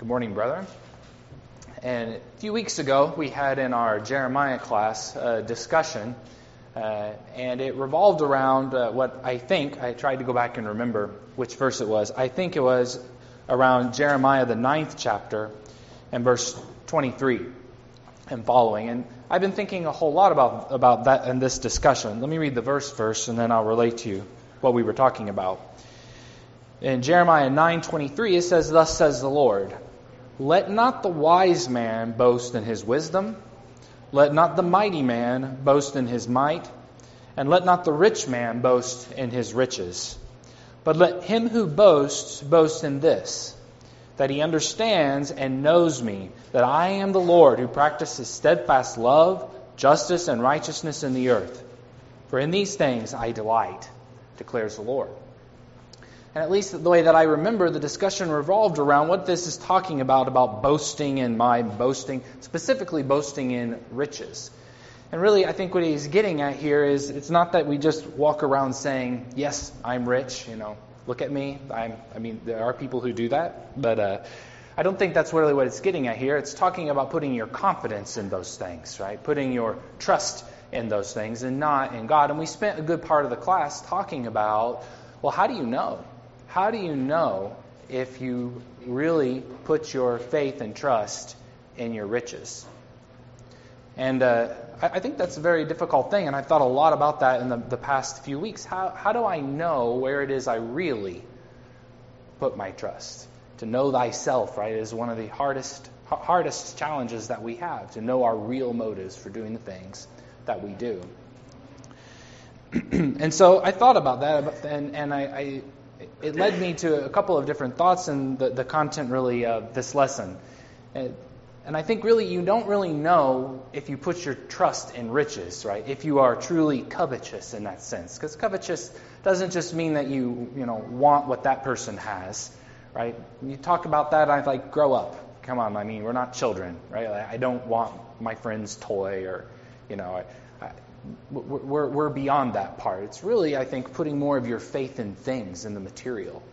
Good morning, brethren. And a few weeks ago, we had in our Jeremiah class a discussion, and it revolved around what I tried to go back and remember which verse it was. I think it was around Jeremiah, the 9th chapter, and verse 23 and following. And I've been thinking a whole lot about that in this discussion. Let me read the verse first, and then I'll relate to you what we were talking about. In Jeremiah 9:23, it says, "Thus says the Lord, let not the wise man boast in his wisdom, let not the mighty man boast in his might, and let not the rich man boast in his riches. But let him who boasts boast in this, that he understands and knows me, that I am the Lord who practices steadfast love, justice, and righteousness in the earth. For in these things I delight, declares the Lord." And at least the way that I remember, the discussion revolved around what this is talking about boasting and my boasting, specifically boasting in riches. And really, I think what he's getting at here is it's not that we just walk around saying, yes, I'm rich, look at me. There are people who do that, but I don't think that's really what it's getting at here. It's talking about putting your confidence in those things, right? Putting your trust in those things and not in God. And we spent a good part of the class talking about, well, how do you know? How do you know if you really put your faith and trust in your riches? And I think that's a very difficult thing, and I've thought a lot about that in the past few weeks. How do I know where it is I really put my trust? To know thyself, right, is one of the hardest challenges that we have, to know our real motives for doing the things that we do. And so I thought about that, and it led me to a couple of different thoughts in the content really of this lesson. And I think really you don't really know if you put your trust in riches, right? If you are truly covetous in that sense. Because covetous doesn't just mean that you want what that person has, right? You talk about that, I like, grow up. Come on, we're not children, right? I don't want my friend's toy or, We're beyond that part. It's really, I think, putting more of your faith in things, in the material.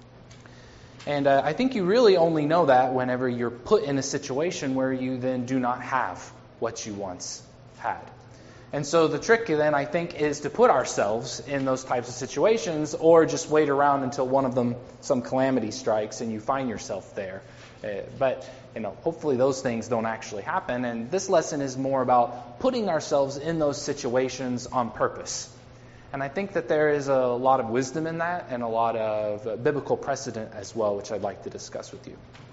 And I think you really only know that whenever you're put in a situation where you then do not have what you once had. And so the trick then, I think, is to put ourselves in those types of situations or just wait around until one of them, some calamity strikes and you find yourself there. But hopefully those things don't actually happen. And this lesson is more about putting ourselves in those situations on purpose. And I think that there is a lot of wisdom in that and a lot of biblical precedent as well, which I'd like to discuss with you.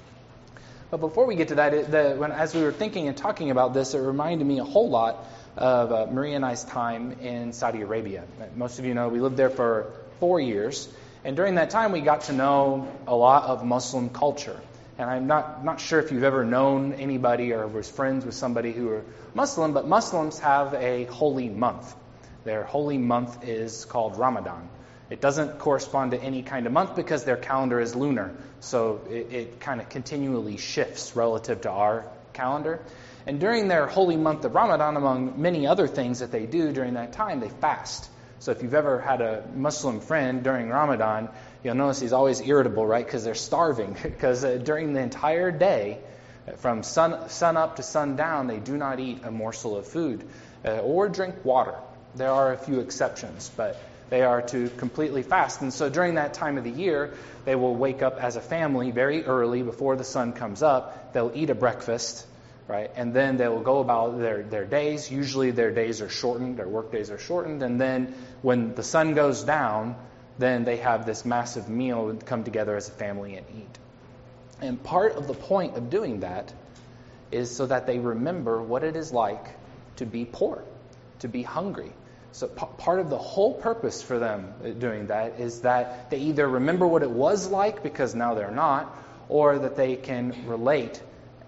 But before we get to that, as we were thinking and talking about this, it reminded me a whole lot of Maria and I's time in Saudi Arabia. Most of you know we lived there for 4 years. And during that time, we got to know a lot of Muslim culture. And I'm not sure if you've ever known anybody or was friends with somebody who are Muslim, but Muslims have a holy month. Their holy month is called Ramadan. It doesn't correspond to any kind of month because their calendar is lunar. So it kind of continually shifts relative to our calendar. And during their holy month of Ramadan, among many other things that they do during that time, they fast. So if you've ever had a Muslim friend during Ramadan, you'll notice he's always irritable, right? Because they're starving. Because during the entire day, from sun up to sundown, they do not eat a morsel of food or drink water. There are a few exceptions, but they are to completely fast. And so during that time of the year, they will wake up as a family very early before the sun comes up. They'll eat a breakfast, right? And then they will go about their days. Usually their days are shortened, their work days are shortened. And then when the sun goes down, then they have this massive meal and come together as a family and eat. And part of the point of doing that is so that they remember what it is like to be poor, to be hungry. So part of the whole purpose for them doing that is that they either remember what it was like because now they're not, or that they can relate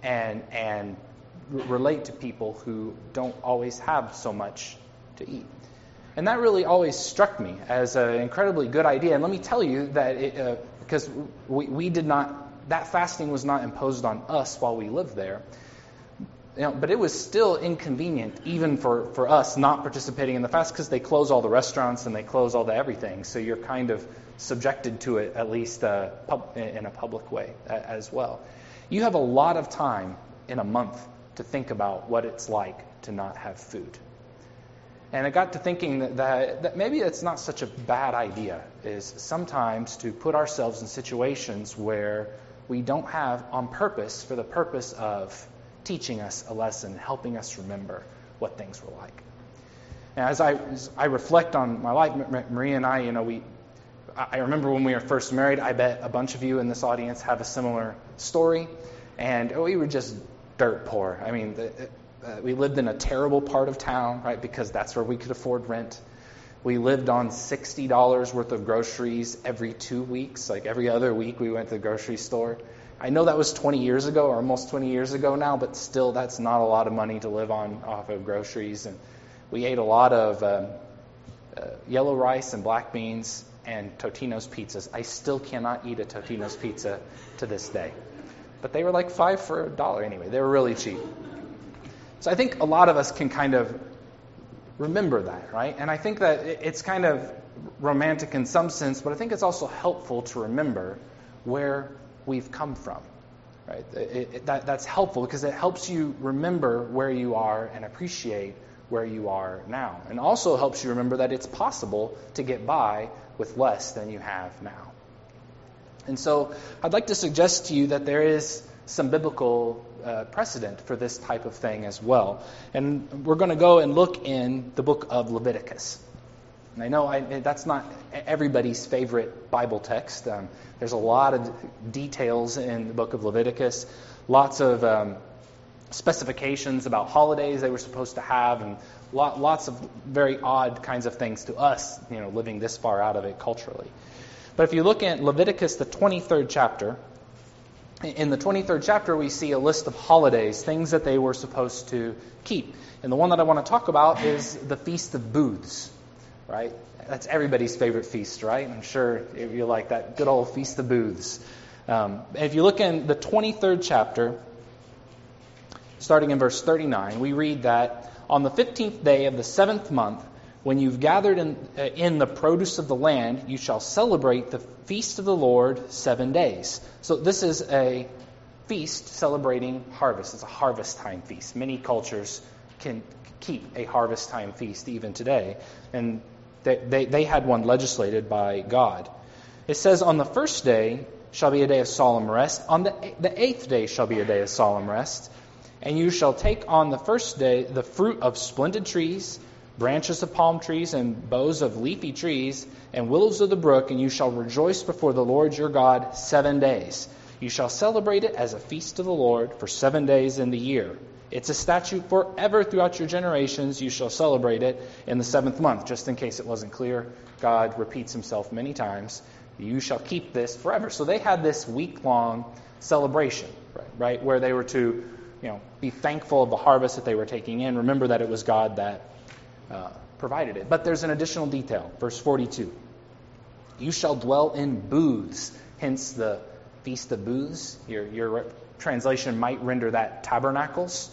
and relate to people who don't always have so much to eat. And that really always struck me as an incredibly good idea. And let me tell you that because we did not, that fasting was not imposed on us while we lived there. But it was still inconvenient even for us not participating in the fast because they close all the restaurants and they close all the everything. So you're kind of subjected to it, at least in a public way as well. You have a lot of time in a month to think about what it's like to not have food. And I got to thinking that maybe it's not such a bad idea, is sometimes to put ourselves in situations where we don't have on purpose for the purpose of teaching us a lesson, helping us remember what things were like. Now, as I reflect on my life, Maria and I, I remember when we were first married. I bet a bunch of you in this audience have a similar story. And we were just dirt poor. I mean, we lived in a terrible part of town, right, because that's where we could afford rent. We lived on $60 worth of groceries every 2 weeks. Like every other week we went to the grocery store. I know that was 20 years ago, or almost 20 years ago now, but still that's not a lot of money to live on off of groceries. And we ate a lot of yellow rice and black beans and Totino's pizzas. I still cannot eat a Totino's pizza to this day. But they were like $5 for $1 anyway. They were really cheap. So I think a lot of us can kind of remember that, right? And I think that it's kind of romantic in some sense, but I think it's also helpful to remember where we've come from, right? That's helpful because it helps you remember where you are and appreciate where you are now. And also helps you remember that it's possible to get by with less than you have now. And so I'd like to suggest to you that there is some biblical precedent for this type of thing as well. And we're going to go and look in the book of Leviticus. And I know that's not everybody's favorite Bible text. There's a lot of details in the book of Leviticus, lots of specifications about holidays they were supposed to have, and lots of very odd kinds of things to us, living this far out of it culturally. But if you look at Leviticus, the 23rd chapter, in the 23rd chapter we see a list of holidays, things that they were supposed to keep. And the one that I want to talk about is the Feast of Booths, right? That's everybody's favorite feast, right? I'm sure you like that good old Feast of Booths. If you look in the 23rd chapter, starting in verse 39, we read that on the 15th day of the 7th month, when you've gathered in the produce of the land, you shall celebrate the feast of the Lord 7 days. So this is a feast celebrating harvest. It's a harvest time feast. Many cultures can keep a harvest time feast even today. And they had one legislated by God. It says, on the first day shall be a day of solemn rest. On the 8th day shall be a day of solemn rest. And you shall take on the first day the fruit of splendid trees, branches of palm trees, and boughs of leafy trees, and willows of the brook, and you shall rejoice before the Lord your God 7 days. You shall celebrate it as a feast of the Lord for 7 days in the year. It's a statute forever throughout your generations. You shall celebrate it in the 7th month. Just in case it wasn't clear, God repeats himself many times. You shall keep this forever. So they had this week-long celebration, right, where they were to be thankful of the harvest that they were taking in. Remember that it was God that provided it. But there's an additional detail. Verse 42. You shall dwell in booths, hence the Feast of Booths. Your translation might render that tabernacles.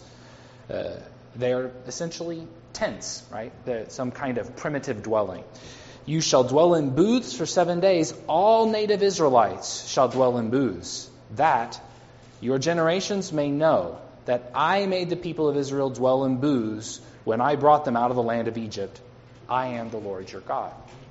They are essentially tents, right? Some kind of primitive dwelling. You shall dwell in booths for 7 days. All native Israelites shall dwell in booths, that your generations may know that I made the people of Israel dwell in booths when I brought them out of the land of Egypt. I am the Lord your God.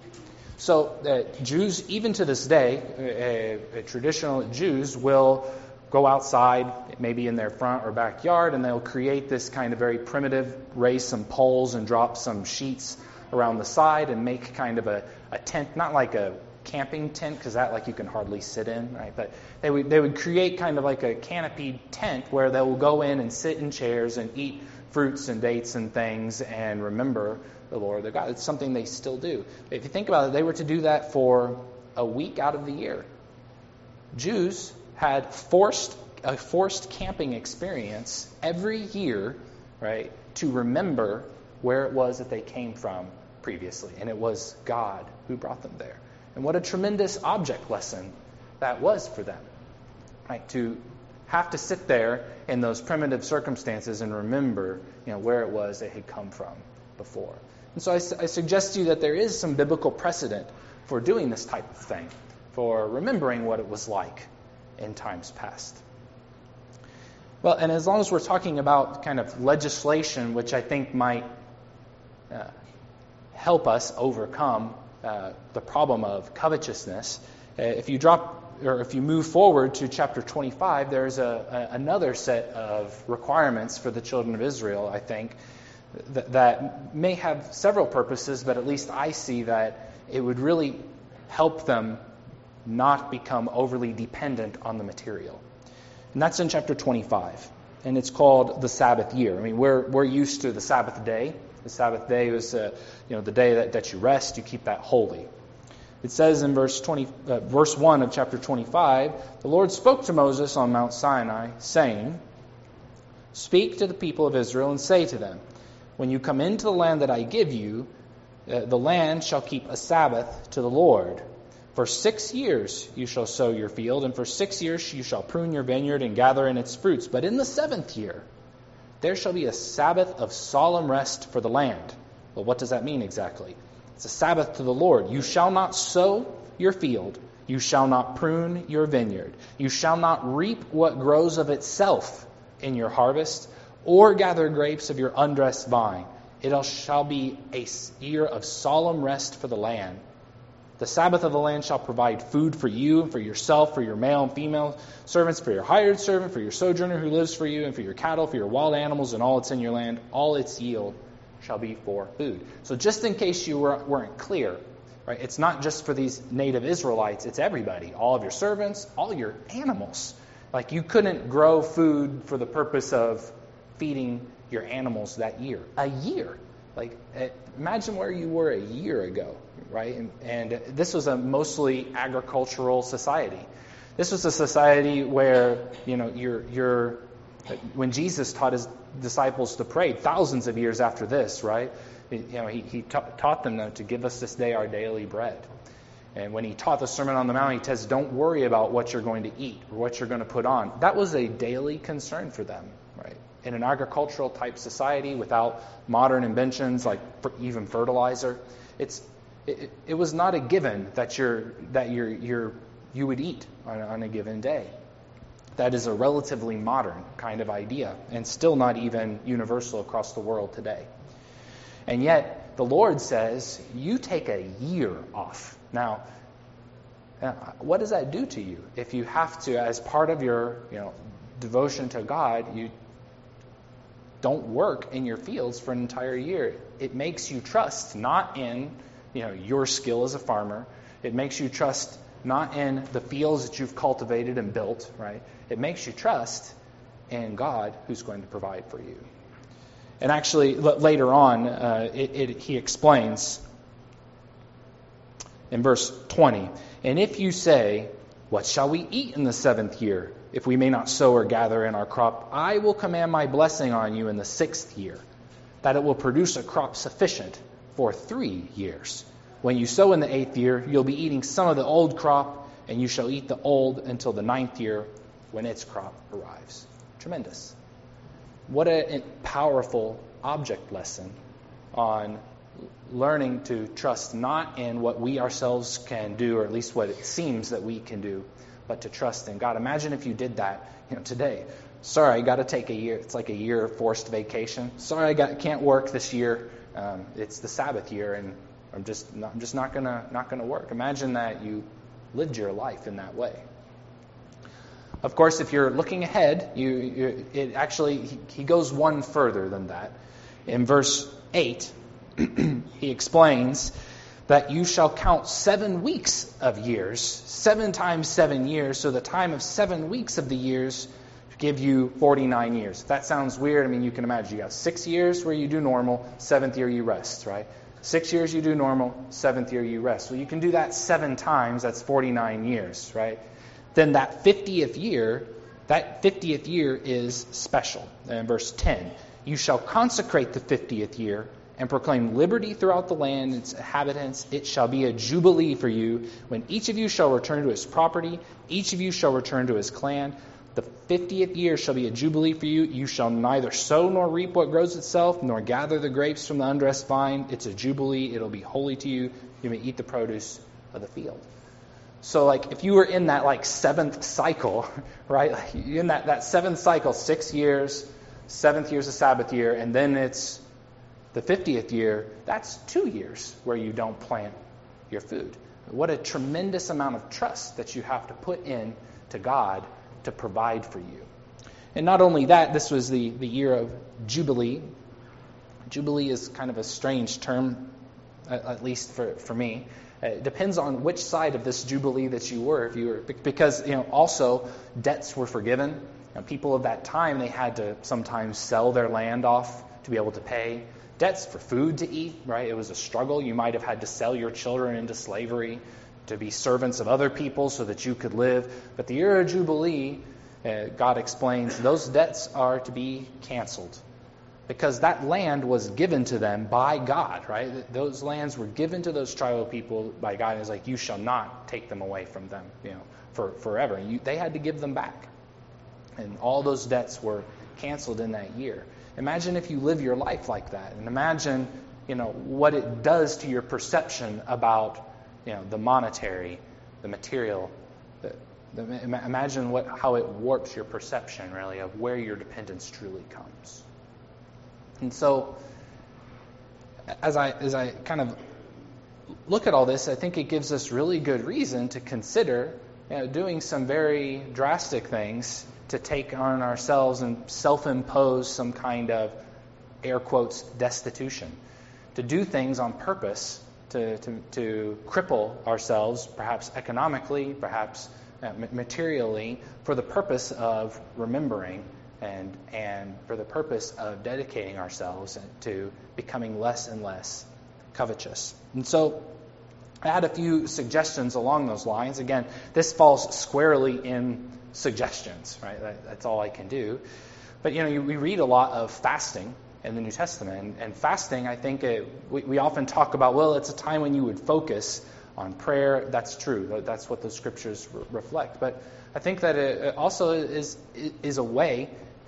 So Jews, even to this day, traditional Jews will go outside, maybe in their front or backyard, and they'll create this kind of very primitive, raise some poles and drop some sheets around the side and make kind of a tent, not like a camping tent, because that you can hardly sit in, right? But they would create kind of like a canopied tent where they will go in and sit in chairs and eat fruits and dates and things and remember the Lord their God. It's something they still do. If you think about it, they were to do that for a week out of the year. Jews had a forced camping experience every year, right, to remember where it was that they came from previously. And it was God who brought them there. And what a tremendous object lesson that was for them, right? To have to sit there in those primitive circumstances and remember, where it was they had come from before. And so I suggest to you that there is some biblical precedent for doing this type of thing, for remembering what it was like in times past. Well, and as long as we're talking about kind of legislation, which I think might help us overcome the problem of covetousness, if you move forward to chapter 25, there's another set of requirements for the children of Israel, I think, that may have several purposes, but at least I see that it would really help them not become overly dependent on the material. And that's in chapter 25, and it's called the Sabbath year. I mean, we're used to the Sabbath day. The Sabbath day was the day that you rest, you keep that holy. It says in verse 1 of chapter 25, the Lord spoke to Moses on Mount Sinai, saying, "Speak to the people of Israel and say to them, when you come into the land that I give you, the land shall keep a Sabbath to the Lord. For 6 years you shall sow your field, and for 6 years you shall prune your vineyard and gather in its fruits. But in the 7th year there shall be a Sabbath of solemn rest for the land." Well, what does that mean exactly? It's a Sabbath to the Lord. You shall not sow your field. You shall not prune your vineyard. You shall not reap what grows of itself in your harvest, or gather grapes of your undressed vine. It shall be a year of solemn rest for the land. The Sabbath of the land shall provide food for you and for yourself, for your male and female servants, for your hired servant, for your sojourner who lives for you, and for your cattle, for your wild animals, and all that's in your land. All its yield shall be for food. So just in case you weren't clear, right? It's not just for these native Israelites, it's everybody. All of your servants, all your animals. Like you couldn't grow food for the purpose of feeding your animals that year. A year. Like imagine where you were a year ago, right? And this was a mostly agricultural society. This was a society where, when Jesus taught his disciples to pray, thousands of years after this, right? He taught them to give us this day our daily bread. And when he taught the Sermon on the Mount, he says, don't worry about what you're going to eat or what you're going to put on. That was a daily concern for them, right? In an agricultural type society without modern inventions like even fertilizer, it was not a given that you would eat on a given day. That is a relatively modern kind of idea and still not even universal across the world today. And yet the Lord says, you take a year off. Now, what does that do to you? If you have to, as part of your devotion to God, you don't work in your fields for an entire year. It makes you trust not in your skill as a farmer. It makes you trust not in the fields that you've cultivated and built, right? It makes you trust in God who's going to provide for you. And actually, later on, he explains in verse 20, "And if you say, what shall we eat in the 7th year, if we may not sow or gather in our crop? I will command my blessing on you in the 6th year, that it will produce a crop sufficient for 3 years. When you sow in the 8th year, you'll be eating some of the old crop, and you shall eat the old until the 9th year, when its crop arrives." Tremendous. What a powerful object lesson on learning to trust not in what we ourselves can do, or at least what it seems that we can do, but to trust in God. Imagine if you did that today. Sorry, I got to take a year. It's like a year of forced vacation. Sorry, I can't work this year. It's the Sabbath year, and I'm just not gonna work. Imagine that you lived your life in that way. Of course, if you're looking ahead, he goes one further than that. In verse 8, he explains that you shall count 7 weeks of years, 7 times 7 years, so the time of 7 weeks of the years give you 49 years. If that sounds weird, you can imagine you got 6 years where you do normal, 7th year you rest, right? 6 years you do normal, 7th year you rest. Well, you can do that 7 times, that's 49 years, right? Then that 50th year is special. In verse 10, "You shall consecrate the 50th year and proclaim liberty throughout the land and its inhabitants. It shall be a jubilee for you, when each of you shall return to his property, each of you shall return to his clan. The 50th year shall be a jubilee for you. You shall neither sow nor reap what grows itself, nor gather the grapes from the undressed vine. It's a jubilee. It'll be holy to you. You may eat the produce of the field." So like if you were in that like seventh cycle, right? Like in that seventh cycle, 6 years, seventh year's a Sabbath year, and then it's the 50th year, that's 2 years where you don't plant your food. What a tremendous amount of trust that you have to put in to God to provide for you. And not only that, this was the year of Jubilee. Jubilee is kind of a strange term, at least for me. It depends on which side of this Jubilee that you were. If you were, because also debts were forgiven. People of that time, they had to sometimes sell their land off to be able to pay debts for food to eat, right? It was a struggle. You might have had to sell your children into slavery to be servants of other people so that you could live. But the year of Jubilee, God explains, those debts are to be canceled because that land was given to them by God, right? Those lands were given to those tribal people by God. It's like, you shall not take them away from them, for forever. They had to give them back. And all those debts were canceled in that year. Imagine if you live your life like that, and imagine, what it does to your perception about, the monetary, the material. Imagine how it warps your perception, really, of where your dependence truly comes. And so, as I kind of look at all this, I think it gives us really good reason to consider, doing some very drastic things to take on ourselves and self-impose some kind of, air quotes, destitution. To do things on purpose to cripple ourselves, perhaps economically, perhaps materially, for the purpose of remembering and for the purpose of dedicating ourselves to becoming less and less covetous. And so I had a few suggestions along those lines. Again, this falls squarely in suggestions, right? That's all I can do. But, we read a lot of fasting in the New Testament. And fasting, I think, we often talk about, well, it's a time when you would focus on prayer. That's true. That's what the Scriptures reflect. But I think that it also is a way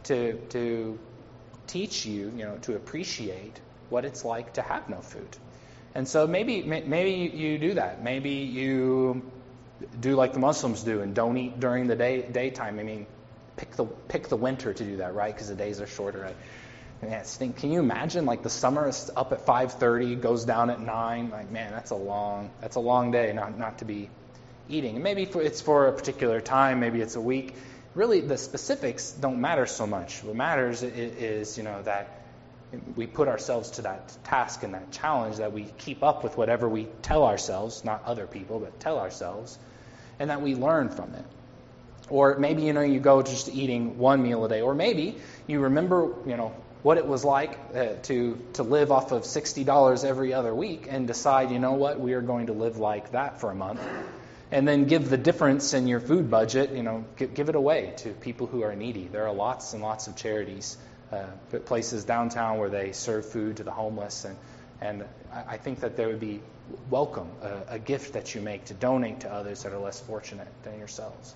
to teach you, to appreciate what it's like to have no food. And so maybe you do that. Maybe you do like the Muslims do and don't eat during the daytime. I mean, pick the winter to do that, right? Because the days are shorter. Right? And can you imagine, like, the summer is up at 5:30, goes down at 9? Like, man, that's a long day not to be eating. And maybe it's for a particular time. Maybe it's a week. Really, the specifics don't matter so much. What matters is that we put ourselves to that task and that challenge, that we keep up with whatever we tell ourselves, not other people, but tell ourselves, and that we learn from it. Or maybe, you go just eating one meal a day. Or maybe you remember, what it was like to live off of $60 every other week and decide, what, we are going to live like that for a month. And then give the difference in your food budget, give it away to people who are needy. There are lots and lots of charities, places downtown where they serve food to the homeless. And I think that there would be welcome, a gift that you make to donate to others that are less fortunate than yourselves.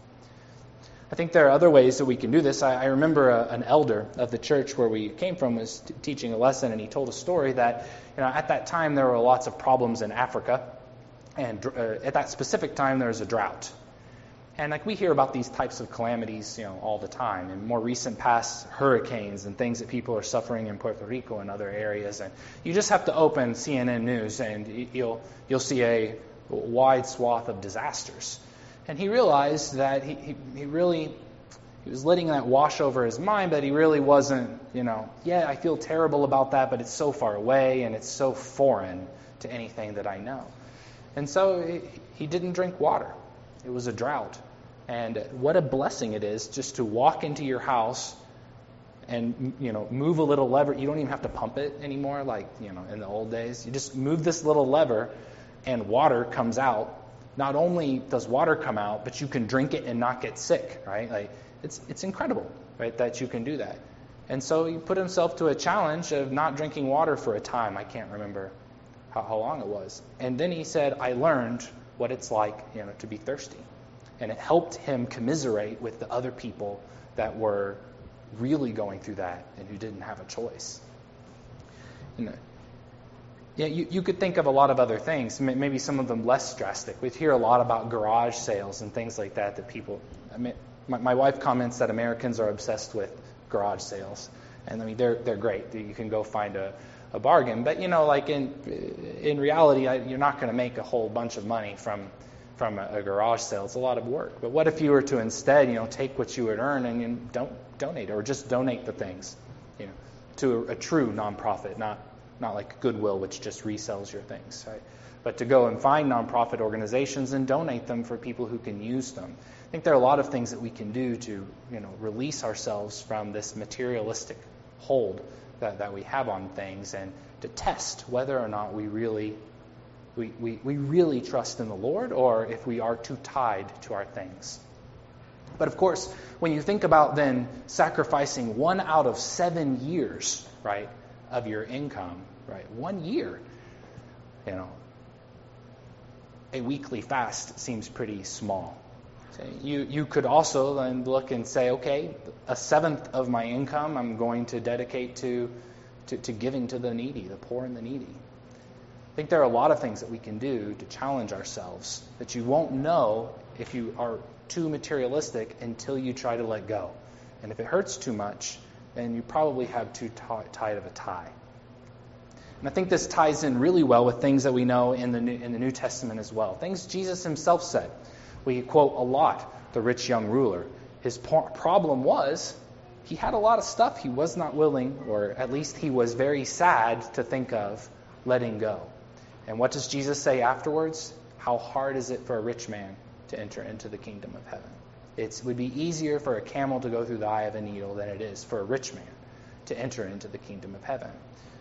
I think there are other ways that we can do this. I remember an elder of the church where we came from was teaching a lesson, and he told a story that at that time there were lots of problems in Africa, and at that specific time there was a drought. And we hear about these types of calamities all the time. In more recent past, hurricanes and things that people are suffering in Puerto Rico and other areas. And you just have to open CNN News and you'll see a wide swath of disasters. And he realized that he was letting that wash over his mind, but he really wasn't, I feel terrible about that, but it's so far away and it's so foreign to anything that I know. And so he didn't drink water. It was a drought. And what a blessing it is just to walk into your house and, move a little lever. You don't even have to pump it anymore like, in the old days. You just move this little lever and water comes out. Not only does water come out, but you can drink it and not get sick, right? It's incredible, right, that you can do that. And so he put himself to a challenge of not drinking water for a time. I can't remember how long it was. And then he said, I learned what it's like, to be thirsty. And it helped him commiserate with the other people that were really going through that and who didn't have a choice. Yeah, you could think of a lot of other things, maybe some of them less drastic. We hear a lot about garage sales and things like that people... I mean, my wife comments that Americans are obsessed with garage sales. And I mean, they're great. You can go find a bargain. But, like in reality, you're not going to make a whole bunch of money from a garage sale. It's a lot of work. But what if you were to instead, take what you would earn and don't donate, or just donate the things, to a true nonprofit, not like Goodwill, which just resells your things, right? But to go and find nonprofit organizations and donate them for people who can use them. I think there are a lot of things that we can do to, release ourselves from this materialistic hold that we have on things, and to test whether or not we really trust in the Lord, or if we are too tied to our things. But of course, when you think about then sacrificing 1 out of 7 years, right, of your income, right, 1 year, a weekly fast seems pretty small. So you could also then look and say, okay, 1/7 of my income I'm going to dedicate to giving to the needy, the poor and the needy. I think there are a lot of things that we can do to challenge ourselves that you won't know if you are too materialistic until you try to let go. And if it hurts too much, then you probably have too tight of a tie. And I think this ties in really well with things that we know in the New Testament as well. Things Jesus himself said. We quote a lot the rich young ruler. His problem was he had a lot of stuff he was not willing, or at least he was very sad to think of letting go. And what does Jesus say afterwards? How hard is it for a rich man to enter into the kingdom of heaven? It would be easier for a camel to go through the eye of a needle than it is for a rich man to enter into the kingdom of heaven.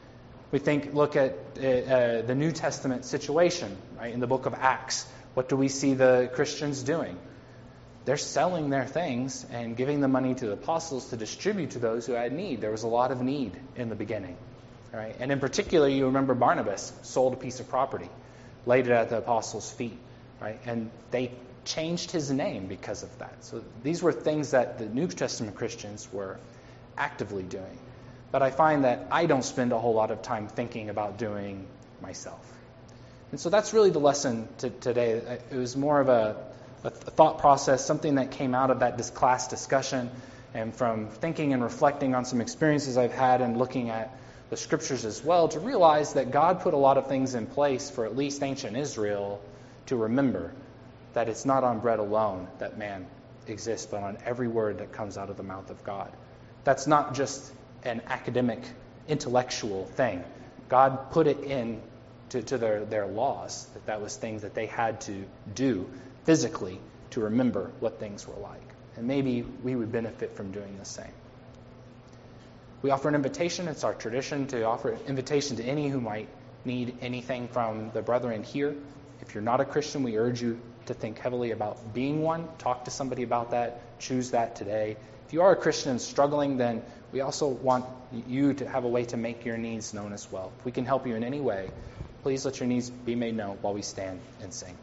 Look at the New Testament situation, right? In the book of Acts, what do we see the Christians doing? They're selling their things and giving the money to the apostles to distribute to those who had need. There was a lot of need in the beginning, right? And in particular, you remember Barnabas sold a piece of property, laid it at the apostles' feet, right? And they changed his name because of that. So these were things that the New Testament Christians were actively doing. But I find that I don't spend a whole lot of time thinking about doing myself. And so that's really the lesson today. It was more of a thought process, something that came out of that class discussion, and from thinking and reflecting on some experiences I've had and looking at the scriptures as well, to realize that God put a lot of things in place for at least ancient Israel to remember that it's not on bread alone that man exists, but on every word that comes out of the mouth of God. That's not just an academic, intellectual thing. God put it in to their laws, that was things that they had to do physically to remember what things were like. And maybe we would benefit from doing the same. We offer an invitation. It's our tradition to offer an invitation to any who might need anything from the brethren here. If you're not a Christian, we urge you to think heavily about being one. Talk to somebody about that. Choose that today. If you are a Christian and struggling, then we also want you to have a way to make your needs known as well. If we can help you in any way, please let your needs be made known while we stand and sing.